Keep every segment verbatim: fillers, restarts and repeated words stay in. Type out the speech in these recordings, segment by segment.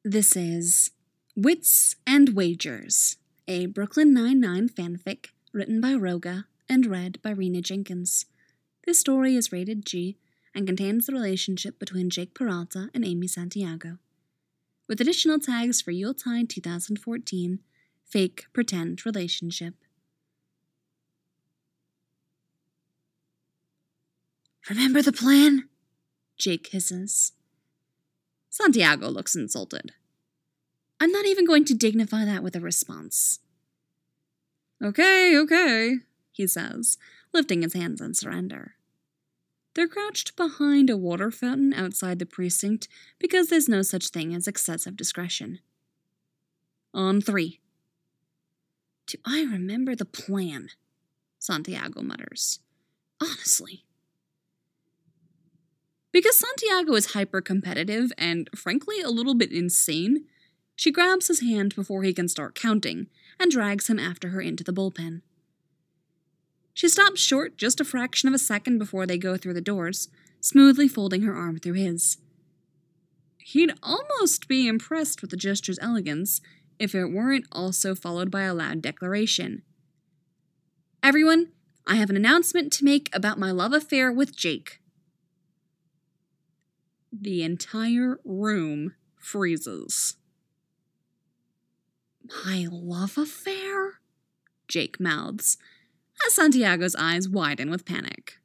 This is Wits and Wagers, a Brooklyn Nine-Nine fanfic written by Roga and read by Rena Jenkins. This story is rated G and contains the relationship between Jake Peralta and Amy Santiago, with additional tags for Yuletide twenty fourteen, fake pretend relationship. Remember the plan? Jake hisses. Santiago looks insulted. I'm not even going to dignify that with a response. Okay, okay, he says, lifting his hands in surrender. They're crouched behind a water fountain outside the precinct because there's no such thing as excessive discretion. On three. Do I remember the plan? Santiago mutters. Honestly. Because Santiago is hyper-competitive and, frankly, a little bit insane, she grabs his hand before he can start counting and drags him after her into the bullpen. She stops short just a fraction of a second before they go through the doors, smoothly folding her arm through his. He'd almost be impressed with the gesture's elegance if it weren't also followed by a loud declaration. Everyone, I have an announcement to make about my love affair with Jake. The entire room freezes. My love affair? Jake mouths, as Santiago's eyes widen with panic.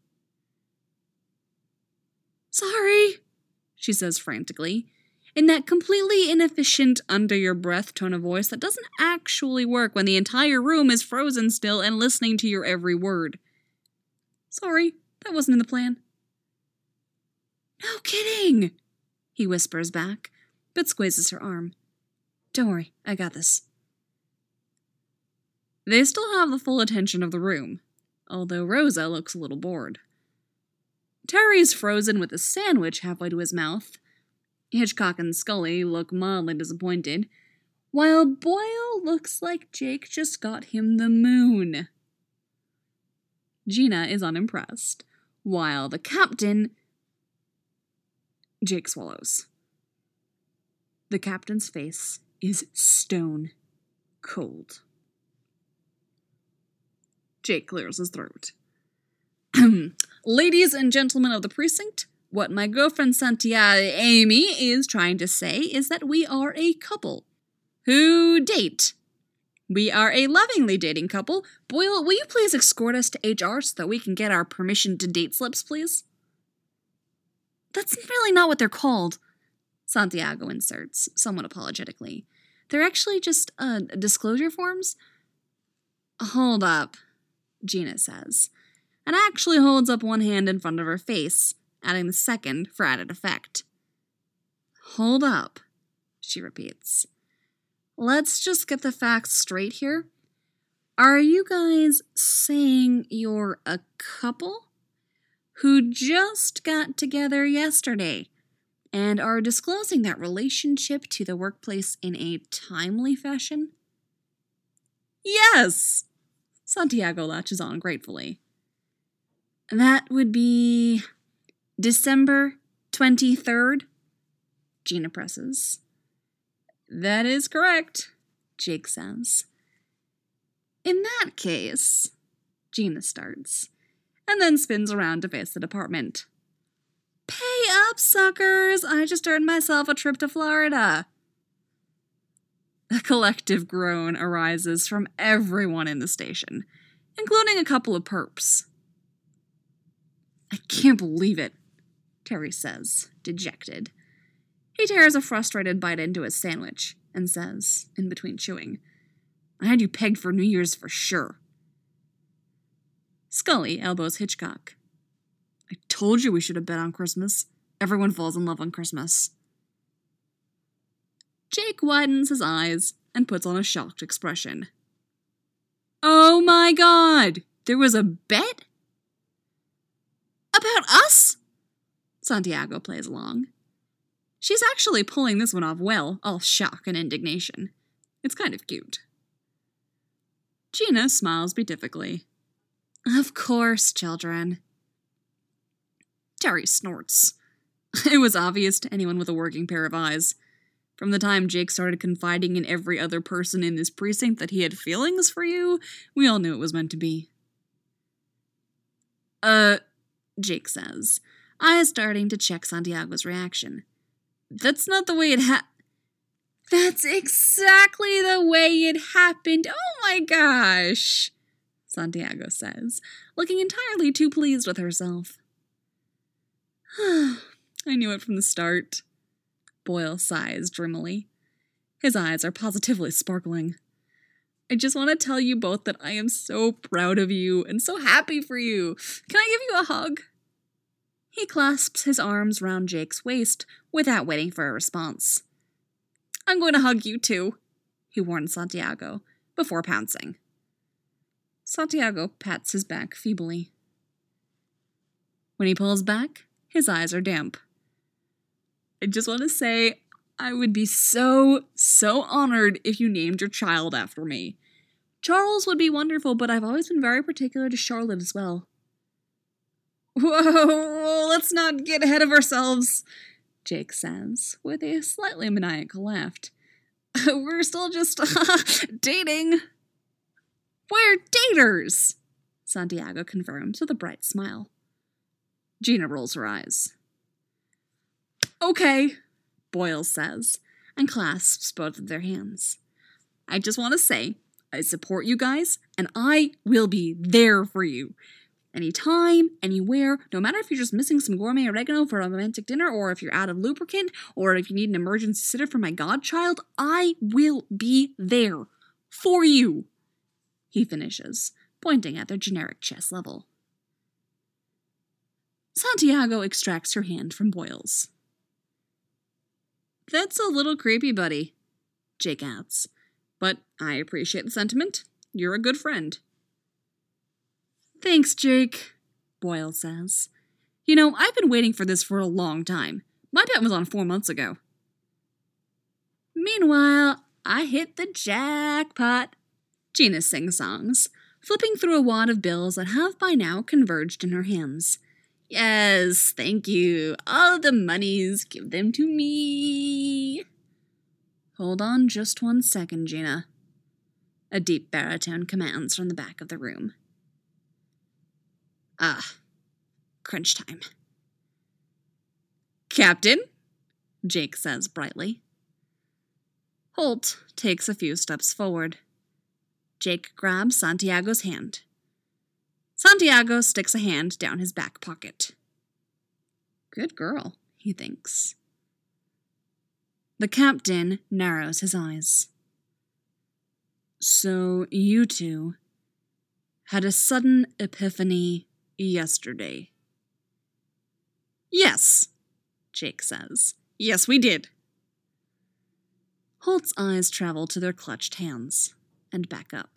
Sorry, she says frantically, in that completely inefficient, under-your-breath tone of voice that doesn't actually work when the entire room is frozen still and listening to your every word. Sorry, that wasn't in the plan. No kidding, he whispers back, but squeezes her arm. Don't worry, I got this. They still have the full attention of the room, although Rosa looks a little bored. Terry's frozen with a sandwich halfway to his mouth. Hitchcock and Scully look mildly disappointed, while Boyle looks like Jake just got him the moon. Gina is unimpressed, while the captain... Jake swallows. The captain's face is stone cold. Jake clears his throat. Ladies and gentlemen of the precinct, what my girlfriend Santiago Amy is trying to say is that we are a couple who date. We are a lovingly dating couple. Boyle, will you please escort us to H R so that we can get our permission to date slips, please? That's really not what they're called, Santiago inserts, somewhat apologetically. They're actually just, uh, disclosure forms? Hold up, Gina says, and actually holds up one hand in front of her face, adding the second for added effect. Hold up, she repeats. Let's just get the facts straight here. Are you guys saying you're a couple who just got together yesterday and are disclosing that relationship to the workplace in a timely fashion? Yes! Santiago latches on gratefully. That would be December twenty-third, Gina presses. That is correct, Jake says. In that case, Gina starts, and then spins around to face the department. Pay up, suckers! I just earned myself a trip to Florida. A collective groan arises from everyone in the station, including a couple of perps. I can't believe it, Terry says, dejected. He tears a frustrated bite into his sandwich and says, in between chewing, I had you pegged for New Year's for sure. Scully elbows Hitchcock. I told you we should have bet on Christmas. Everyone falls in love on Christmas. Jake widens his eyes and puts on a shocked expression. Oh my god! There was a bet? About us? Santiago plays along. She's actually pulling this one off well, all shock and indignation. It's kind of cute. Gina smiles beatifically. Of course, children. Terry snorts. It was obvious to anyone with a working pair of eyes. From the time Jake started confiding in every other person in this precinct that he had feelings for you, we all knew it was meant to be. Uh, Jake says, eyes starting to check Santiago's reaction. That's not the way it ha- That's exactly the way it happened. Oh my gosh, Santiago says, looking entirely too pleased with herself. I knew it from the start. Boyle sighs dreamily. His eyes are positively sparkling. I just want to tell you both that I am so proud of you and so happy for you. Can I give you a hug? He clasps his arms round Jake's waist without waiting for a response. I'm going to hug you too, he warns Santiago, before pouncing. Santiago pats his back feebly. When he pulls back, his eyes are damp. I just want to say, I would be so, so honored if you named your child after me. Charles would be wonderful, but I've always been very particular to Charlotte as well. Whoa, let's not get ahead of ourselves, Jake says, with a slightly maniacal laugh. We're still just dating. We're daters, Santiago confirms with a bright smile. Gina rolls her eyes. Okay, Boyle says, and clasps both of their hands. I just want to say, I support you guys, and I will be there for you. Anytime, anywhere, no matter if you're just missing some gourmet oregano for a romantic dinner, or if you're out of lubricant, or if you need an emergency sitter for my godchild, I will be there for you, he finishes, pointing at their generic chest level. Santiago extracts her hand from Boyle's. That's a little creepy, buddy, Jake adds. But I appreciate the sentiment. You're a good friend. Thanks, Jake, Boyle says. You know, I've been waiting for this for a long time. My bet was on four months ago. Meanwhile, I hit the jackpot, Gina sing-songs, flipping through a wad of bills that have by now converged in her hands. Yes, thank you. All the monies, give them to me. Hold on just one second, Gina. A deep baritone commands from the back of the room. Ah, crunch time. Captain, Jake says brightly. Holt takes a few steps forward. Jake grabs Santiago's hand. Santiago sticks a hand down his back pocket. Good girl, he thinks. The captain narrows his eyes. So you two had a sudden epiphany yesterday. Yes, Jake says. Yes, we did. Holt's eyes travel to their clutched hands and back up.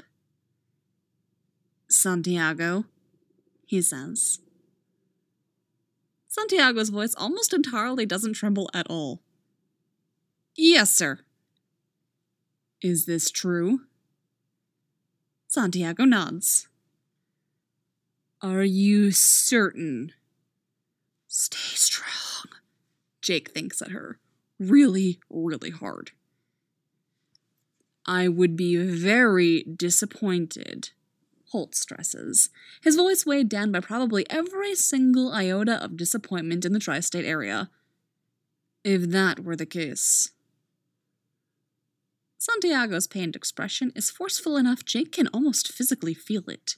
Santiago, he says. Santiago's voice almost entirely doesn't tremble at all. Yes, sir. Is this true? Santiago nods. Are you certain? Stay strong, Jake thinks at her, really, really hard. I would be very disappointed, Holt stresses, his voice weighed down by probably every single iota of disappointment in the tri-state area. If that were the case. Santiago's pained expression is forceful enough Jake can almost physically feel it.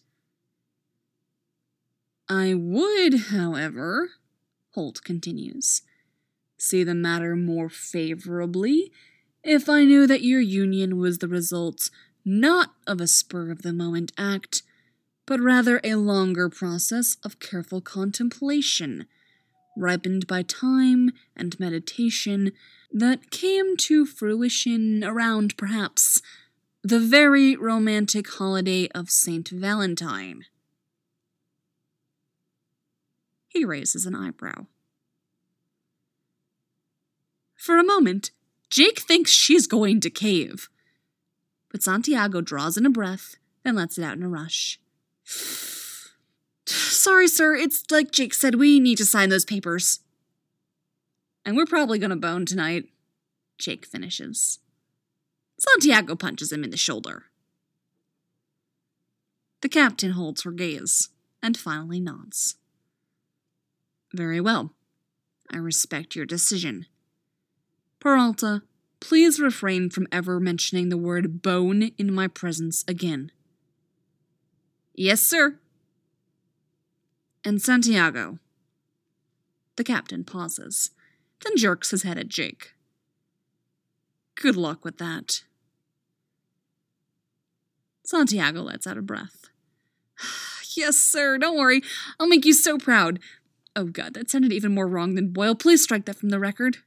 I would, however, Holt continues, see the matter more favorably if I knew that your union was the result not of a spur-of-the-moment act, but rather a longer process of careful contemplation, ripened by time and meditation, that came to fruition around, perhaps, the very romantic holiday of Saint Valentine. He raises an eyebrow. For a moment, Jake thinks she's going to cave. But Santiago draws in a breath, then lets it out in a rush. Sorry, sir, it's like Jake said, we need to sign those papers. And we're probably gonna bone tonight. Jake finishes. Santiago punches him in the shoulder. The captain holds her gaze and finally nods. Very well. I respect your decision. Peralta, please refrain from ever mentioning the word bone in my presence again. Yes, sir. And Santiago. The captain pauses, then jerks his head at Jake. Good luck with that. Santiago lets out a breath. Yes, sir, don't worry. I'll make you so proud. Oh god, that sounded even more wrong than Boyle. Please strike that from the record.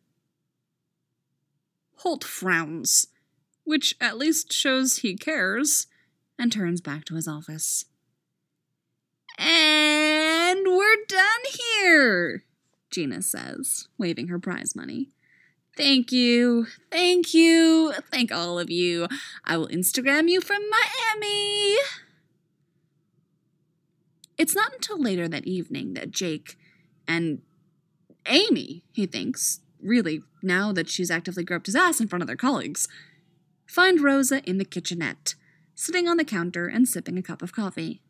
Holt frowns, which at least shows he cares, and turns back to his office. And we're done here, Gina says, waving her prize money. Thank you, thank you, thank all of you. I will Instagram you from Miami. It's not until later that evening that Jake and Amy, he thinks, really, now that she's actively groped his ass in front of their colleagues, find Rosa in the kitchenette, sitting on the counter and sipping a cup of coffee.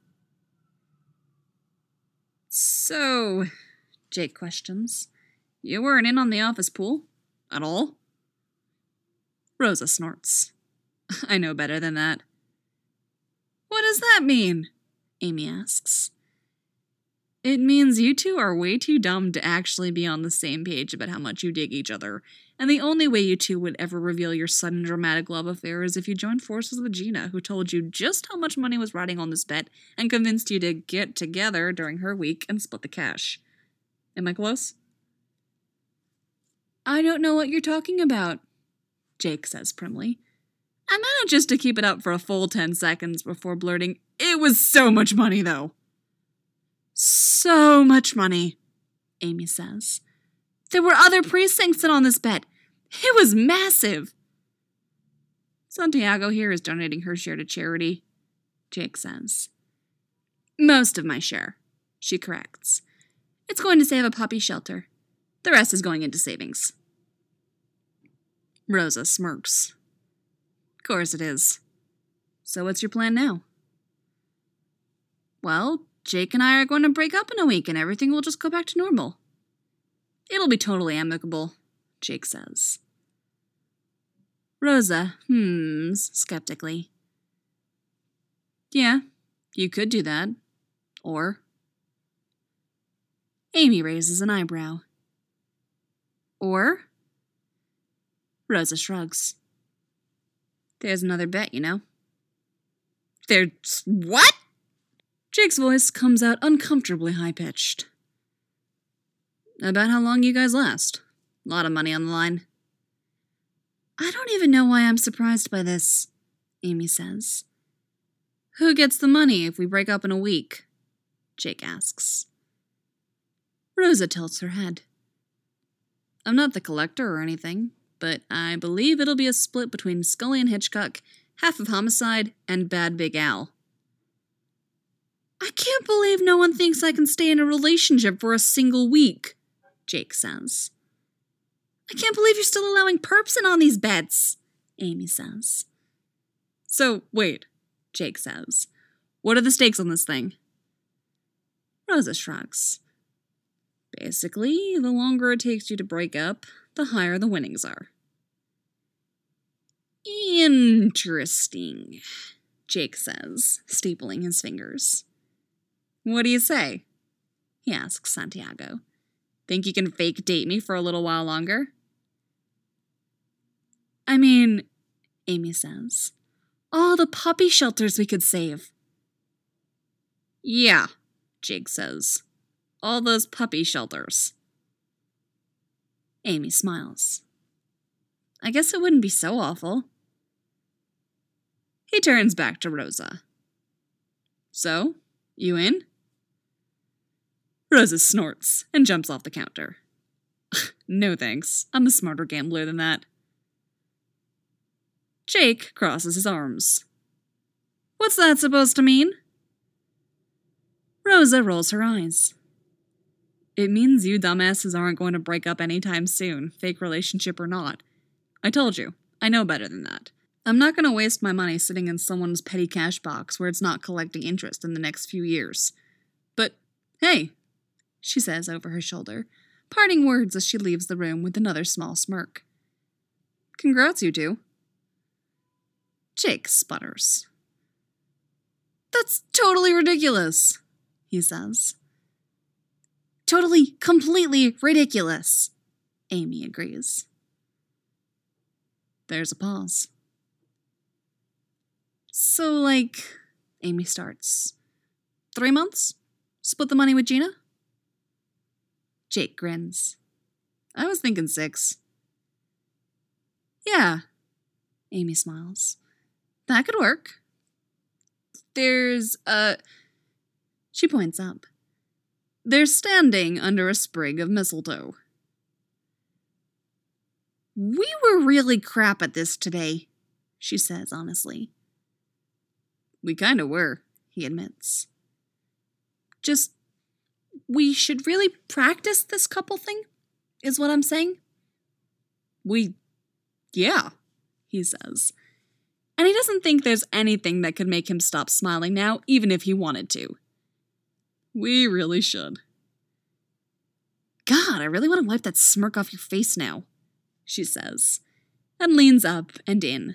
So, Jake questions, you weren't in on the office pool? At all? Rosa snorts. I know better than that. What does that mean? Amy asks. It means you two are way too dumb to actually be on the same page about how much you dig each other, and the only way you two would ever reveal your sudden dramatic love affair is if you joined forces with Gina, who told you just how much money was riding on this bet and convinced you to get together during her week and split the cash. Am I close? I don't know what you're talking about, Jake says primly. I managed just to keep it up for a full ten seconds before blurting, it was so much money, though. So much money, Amy says. There were other precincts in on this bet. It was massive. Santiago here is donating her share to charity, Jake says. Most of my share, she corrects. It's going to save a puppy shelter. The rest is going into savings. Rosa smirks. Of course it is. So what's your plan now? Well, Jake and I are going to break up in a week and everything will just go back to normal. It'll be totally amicable, Jake says. Rosa hmms skeptically. Yeah, you could do that. Or... Amy raises an eyebrow. Or? Rosa shrugs. There's another bet, you know. There's what? Jake's voice comes out uncomfortably high-pitched. About how long you guys last. A lot of money on the line. I don't even know why I'm surprised by this, Amy says. Who gets the money if we break up in a week? Jake asks. Rosa tilts her head. I'm not the collector or anything, but I believe it'll be a split between Scully and Hitchcock, half of Homicide, and Bad Big Al. I can't believe no one thinks I can stay in a relationship for a single week, Jake says. I can't believe you're still allowing perps in on these bets, Amy says. So, wait, Jake says. What are the stakes on this thing? Rosa shrugs. Basically, the longer it takes you to break up, the higher the winnings are. Interesting, Jake says, stapling his fingers. What do you say? He asks Santiago. Think you can fake date me for a little while longer? I mean, Amy says, all the puppy shelters we could save. Yeah, Jake says. All those puppy shelters. Amy smiles. I guess it wouldn't be so awful. He turns back to Rosa. So, you in? Rosa snorts and jumps off the counter. No thanks, I'm a smarter gambler than that. Jake crosses his arms. What's that supposed to mean? Rosa rolls her eyes. It means you dumbasses aren't going to break up anytime soon, fake relationship or not. I told you, I know better than that. I'm not going to waste my money sitting in someone's petty cash box where it's not collecting interest in the next few years. But, hey, she says over her shoulder, parting words as she leaves the room with another small smirk. Congrats, you two. Jake sputters. That's totally ridiculous, he says. Totally, completely ridiculous, Amy agrees. There's a pause. So, like, Amy starts. Three months? Split the money with Gina? Jake grins. I was thinking six. Yeah, Amy smiles. That could work. There's a... She points up. They're standing under a sprig of mistletoe. We were really crap at this today, she says honestly. We kinda were, he admits. Just, we should really practice this couple thing, is what I'm saying. We, yeah, he says. And he doesn't think there's anything that could make him stop smiling now, even if he wanted to. We really should. God, I really want to wipe that smirk off your face now, she says, and leans up and in.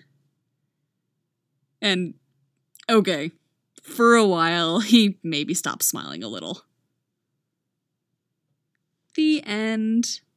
And, okay, for a while, he maybe stops smiling a little. The end.